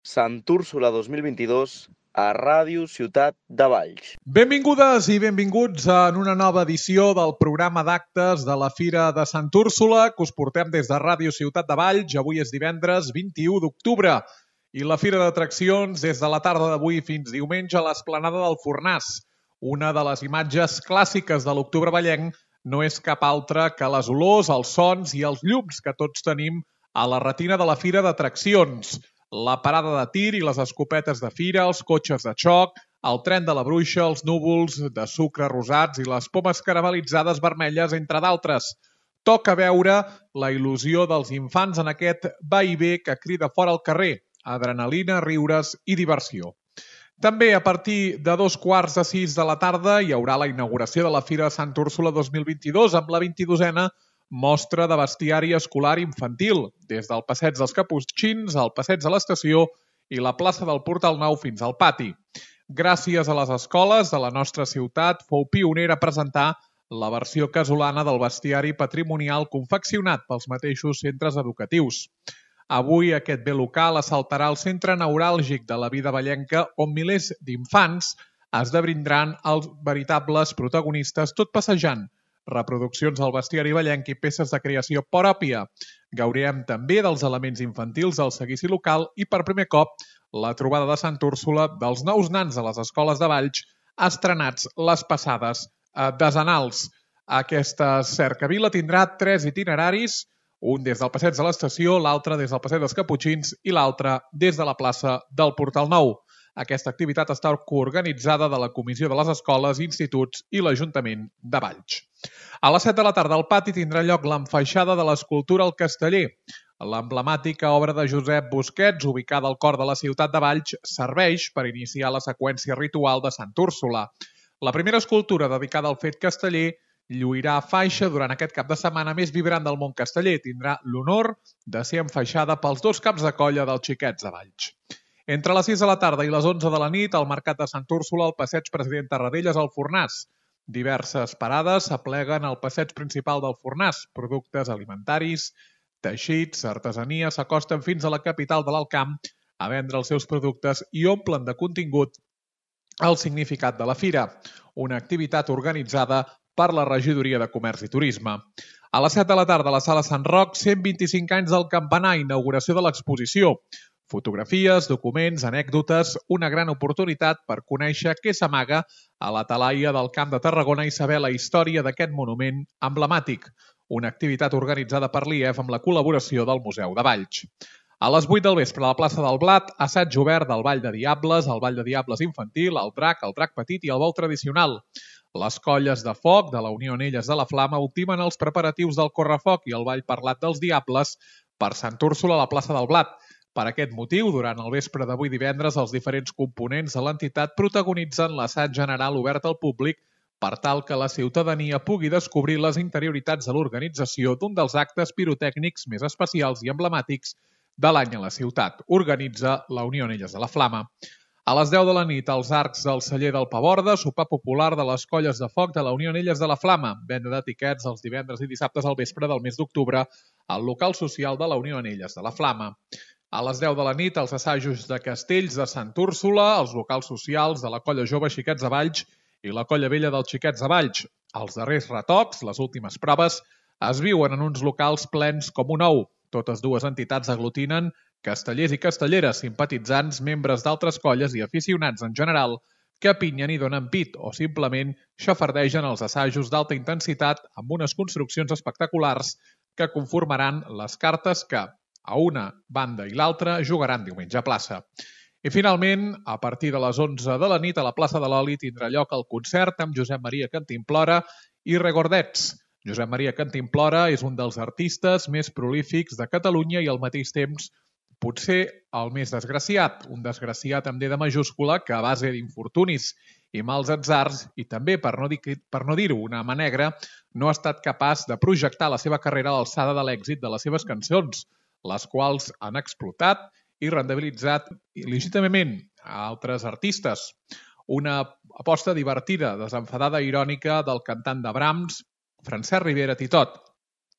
Sant Úrsula 2022 a Ràdio Ciutat de Valls. Benvingudes i benvinguts en una nova edició del programa d'actes de la Fira de Sant Úrsula que us portem des de Ràdio Ciutat de Valls. Avui és divendres 21 d'octubre i la Fira d'Atraccions des de la tarda d'avui fins diumenge a l'Esplanada del Fornàs. Una de les imatges clàssiques de l'octubre vallenc no és cap altra que les olors, els sons i els llums que tots tenim a la retina de la Fira d'Atraccions. La parada de tir i les escopetes de fira, els cotxes de xoc, el tren de la bruixa, els núvols de sucre rosats i les pomes caramelitzades vermelles, entre d'altres. Toca veure la il·lusió dels infants en aquest va i ve que crida fora al carrer. Adrenalina, riures i diversió. També a partir de 5:15 de la tarda hi haurà la inauguració de la Fira de Sant Úrsula 2022 amb la 22a mostra de bestiari escolar infantil, des del Passeig dels Caputxins, al Passeig de l'Estació i la plaça del Portal Nou fins al pati. Gràcies a les escoles de la nostra ciutat, fou pionera a presentar la versió casolana del bestiari patrimonial confeccionat pels mateixos centres educatius. Avui aquest bé local assaltarà el centre neuràlgic de la vida vallenca on milers d'infants esdevindran els veritables protagonistes tot passejant. Reproduccions del bestiari vallenc i peces de creació pròpia. Gaudirem també dels elements infantils del seguici local i per primer cop la trobada de Sant Úrsula dels nous nans de les escoles de Valls estrenats les passades desenals. Aquesta cercavila tindrà 3 itineraris, un des del Passeig de l'Estació, l'altre des del Passeig dels Caputxins i l'altre des de la plaça del Portal Nou. Aquesta activitat està coorganitzada de la Comissió de les Escoles, Instituts i l'Ajuntament de Valls. A les 7 de la tarda al pati tindrà lloc l'enfaixada de l'escultura al Casteller. L'emblemàtica obra de Josep Busquets, ubicada al cor de la ciutat de Valls, serveix per iniciar la seqüència ritual de Sant Úrsula. La primera escultura dedicada al fet casteller lluirà faixa durant aquest cap de setmana més vibrant del món casteller. Tindrà l'honor de ser enfaixada pels 2 caps de colla dels Xiquets de Valls. Entre les 6 de la tarda i les 11 de la nit, al Mercat de Sant Úrsula, al Passeig President Tarradellas, al Fornàs. Diverses parades s'apleguen al passeig principal del Fornàs. Productes alimentaris, teixits, artesania s'acosten fins a la capital de l'Alt Camp a vendre els seus productes i omplen de contingut el significat de la fira, una activitat organitzada per la Regidoria de Comerç i Turisme. A les 7 de la tarda a la Sala Sant Roc, 125 anys del campanar, inauguració de l'exposició. Fotografies, documents, anècdotes, una gran oportunitat per conèixer què s'amaga a la talaia del Camp de Tarragona i saber la història d'aquest monument emblemàtic, una activitat organitzada per l'IEF amb la col·laboració del Museu de Valls. A les 8 del vespre a la plaça del Blat, assaig obert del Ball de Diables, el Ball de Diables infantil, el drac petit i el bou tradicional. Les colles de foc de la Unió Anelles de la Flama ultimen els preparatius del correfoc i el ball parlat dels Diables per Sant Úrsula a la plaça del Blat. Per aquest motiu, durant el vespre d'avui divendres, els diferents components de l'entitat protagonitzen l'assaig general obert al públic per tal que la ciutadania pugui descobrir les interioritats de l'organització d'un dels actes pirotècnics més especials i emblemàtics de l'any a la ciutat. Organitza la Unió Anelles de la Flama. A les 10 de la nit, als arcs del celler del Paborda, sopar popular de les colles de foc de la Unió Anelles de la Flama. Venda d'etiquets els divendres i dissabtes al vespre del mes d'octubre al local social de la Unió Anelles de la Flama. A les 10 de la nit, els assajos de castells de Sant Úrsula, els locals socials de la colla jove Xiquets de Valls i la colla vella dels Xiquets de Valls. Els darrers retocs, les últimes proves, es viuen en uns locals plens com un ou. Totes dues entitats aglutinen castellers i castelleres, simpatitzants, membres d'altres colles i aficionats en general que pinyen i donen pit o simplement xafardegen els assajos d'alta intensitat amb unes construccions espectaculars que conformaran les cartes que, a una banda i l'altra, jugaran diumenge a plaça. I finalment, a partir de les 11 de la nit, a la plaça de l'Oli tindrà lloc el concert amb Josep Maria Cantimplora i Regordets. Josep Maria Cantimplora és un dels artistes més prolífics de Catalunya i al mateix temps potser el més desgraciat, un desgraciat amb D de majúscula que a base d'infortunis i mals atzars, i també, per no dir-ho una mà negra, no ha estat capaç de projectar la seva carrera a l'alçada de l'èxit de les seves cançons, les quals han explotat i rendibilitzat il·legítimament a altres artistes. Una aposta divertida, desenfadada i irònica del cantant de Brahms, Francesc Ribera Titot.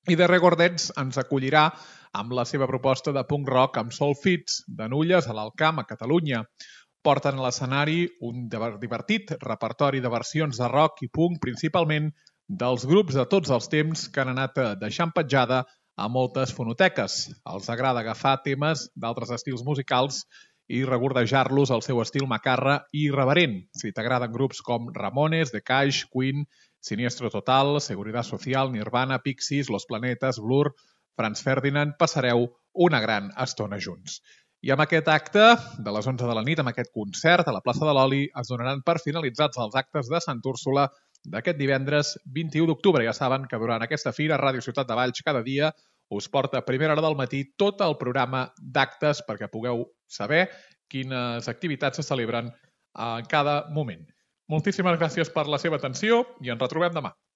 I The Recordets ens acollirà amb la seva proposta de punk rock amb Soul Fits de Nulles a l'Alcamp, a Catalunya. Porten a l'escenari un divertit repertori de versions de rock i punk, principalment dels grups de tots els temps que han anat deixant petjada a moltes fonoteques. Els agrada agafar temes d'altres estils musicals i rebordejar-los al seu estil macarra i irreverent. Si t'agraden grups com Ramones, The Clash, Queen, Siniestro Total, Seguridad Social, Nirvana, Pixies, Los Planetes, Blur, Franz Ferdinand, passareu una gran estona junts. I amb aquest acte, de les 11 de la nit, amb aquest concert a la plaça de l'Oli, es donaran per finalitzats els actes de Sant Úrsula d'aquest divendres 21 d'octubre. Ja saben que durant aquesta fira, Ràdio Ciutat de Valls cada dia us porta a primera hora del matí tot el programa d'actes perquè pugueu saber quines activitats se celebren en cada moment. Moltíssimes gràcies per la seva atenció i ens retrobem demà.